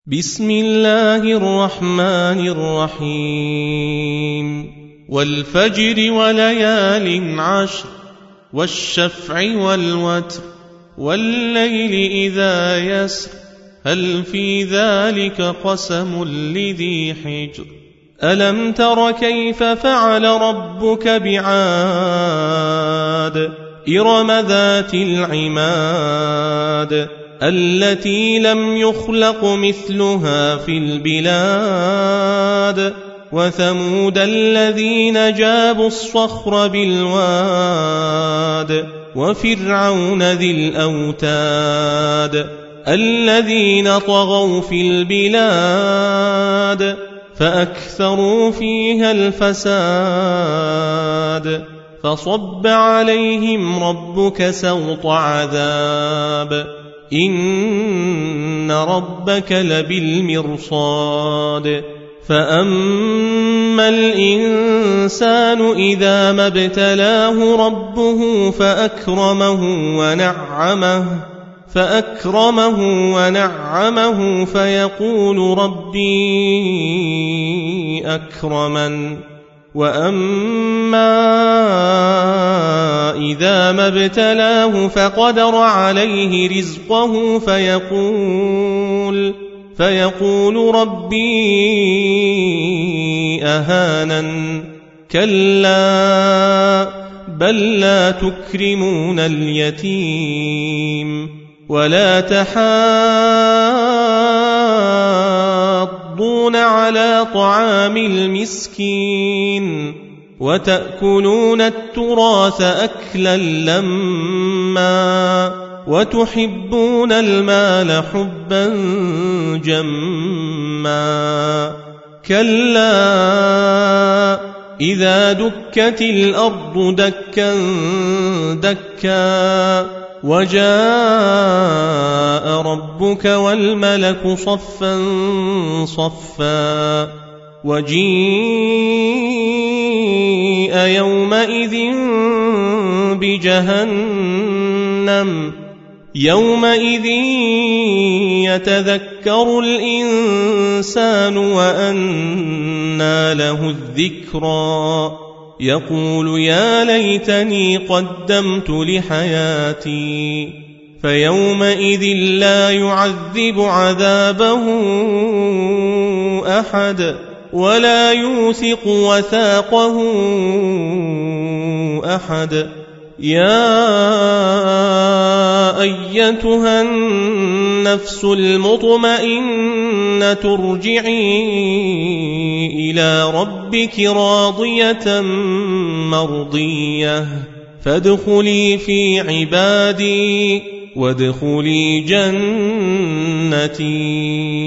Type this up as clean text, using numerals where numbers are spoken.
بسم الله الرحمن الرحيم والفجر وليال عشر والشفع والوتر والليل إذا يسر هل في ذلك قسم لذي حجر ألم تر كيف فعل ربك بعاد إرم ذات العماد التي لم يخلق مثلها في البلاد وثمود الذين جابوا الصخر بالواد وفرعون ذي الأوتاد الذين طغوا في البلاد فأكثروا فيها الفساد فصب عليهم ربك سوط عذاب إن ربك لبالمرصاد فأما الإنسان إذا ما ابتلاه ربه فأكرمه ونعمه فيقول ربي أكرمن وأما إذا ما ابتلاه فقدر عليه رزقه فيقول ربي أهانن كلا بل لا تكرمون اليتيم ولا تحاضون على طعام المسكين وتأكلون التراث أكلا لما وتحبون المال حبا جما كلا إذا دكت الأرض دكا دكا وجاء ربك والملك صفا صفا وجيء يومئذ بجهنم يومئذ يتذكر الإنسان وأنى له الذكرى يقول يا ليتني قدمت لحياتي فيومئذ لا يعذب عذابه أحد ولا يوثق وثاقه أحد يا أيتها النفس المطمئنة ارجعي إلى ربك راضية مرضية فادخلي في عبادي وادخلي جنتي.